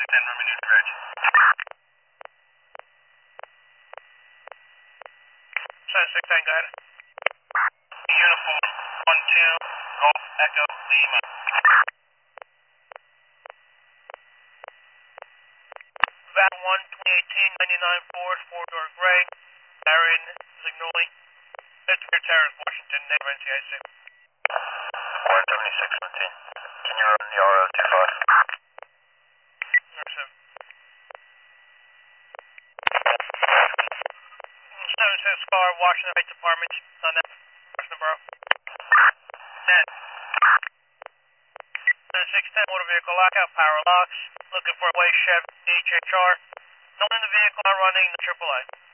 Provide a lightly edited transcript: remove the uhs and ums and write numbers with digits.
10 Romeo New Bridge. Center 6 10, go ahead. Uniform 1-2, Golf Echo Lima. VAT 1, 2018, 99 Ford, 4-door gray, Aaron Zignoli, Pittsburgh Terrace, Washington, name NCIC. 17617. Can you run the RO25? Yes, sir. 76 car, Washington Heights Apartments, on that, Washington Borough. 10. 610 motor vehicle lockout, power locks, looking for a way Chev HHR. No one in the vehicle, not running the AAA.